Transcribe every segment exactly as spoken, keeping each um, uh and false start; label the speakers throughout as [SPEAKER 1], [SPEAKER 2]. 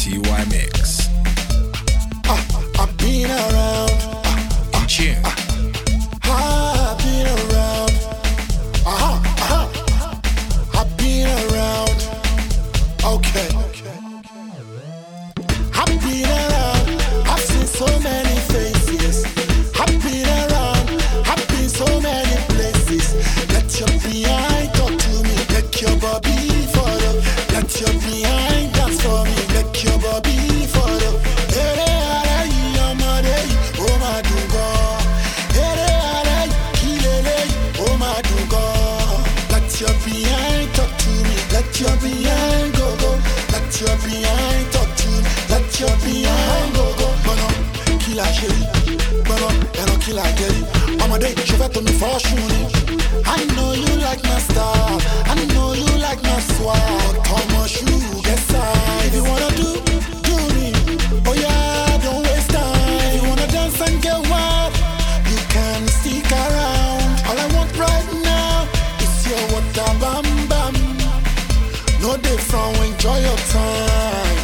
[SPEAKER 1] T Y Mix.
[SPEAKER 2] Uh, I've been around. Uh,
[SPEAKER 1] In tune.
[SPEAKER 2] uh, I've been around. Uh-huh, uh-huh. I've been around. Okay. I've been around. I've seen so many faces. I've been around. I've been so many places. Let your behind talk to me. Let your body follow. Let your behind dance for me. Let your body follow. Ere ara yi ọmọdé yìí, ó máa dùn gan. Ere ara yìí, kílélé yìí, ó máa dùn gan. Let your behind talk to me. Let your behind go go. Let your behind talk to me. Let your behind go go. Gbọ́nà kí la ṣe yìí? Gbọ́nà ẹran kí la jẹ yìí? Ọmọdé yìí ṣe fẹ́ tó mi fọ́ ṣùn ni. I know you like my style. I know you like my swag. Thomas shoe, get size. If you wanna do, do me. Oh yeah, don't waste time. If you wanna dance and get wild, you can stick around. All I want right now is your water bam bam. No day from, enjoy your time.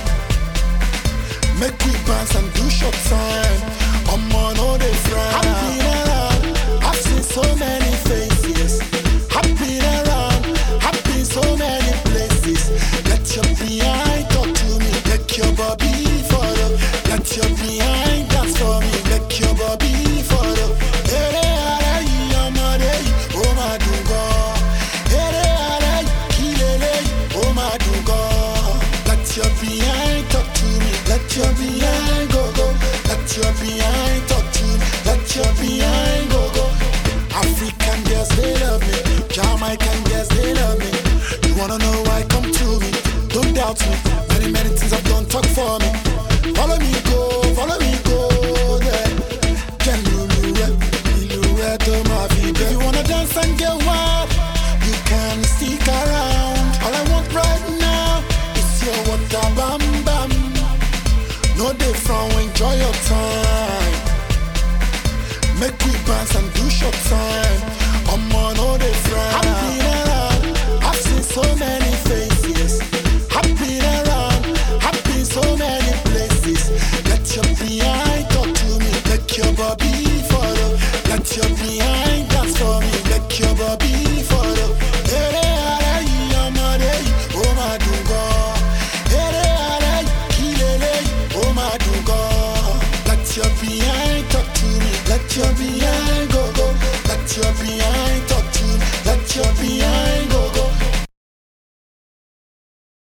[SPEAKER 2] Make we bounce and do short time. I'm on all day from. I've been around. I've seen so many faces. I've been around. I've been so many places. Let your behind talk to me. Let your body follow. Let your behind dance for me. Let your body follow. Ere ara yi ọmọdé yìí, ó máa dùn gan. Ere ara yìí, kílélé yìí, ó máa dùn gan. Let your behind talk to me. Let your behind go go. Let your behind talk to me. Let your behind go go. African girls, they love me. Jamaican girls, they love me. You wanna know why? Come to me. Don't doubt me. Many, many things I've done, talk for me. Follow me, go, follow me, go there. Can you do it? You do it to my feet. If you wanna dance and get wild, you can stick around. All I want right now is your water bam bam. No day from, enjoy your time. Make we bounce and do short time. I'm on all day from. I've been around. I've seen so many faces. I've been around. I've been so many places. Let your behind talk to me. Let your body follow. Let your behind dance for me. Let your body follow. Ere ara yi ọmọdé yìí, ó máa dùn gan. Ere ara yìí, kílélé yìí, ó máa dùn gan. Let your behind talk to me. Let your behind go go. Let your behind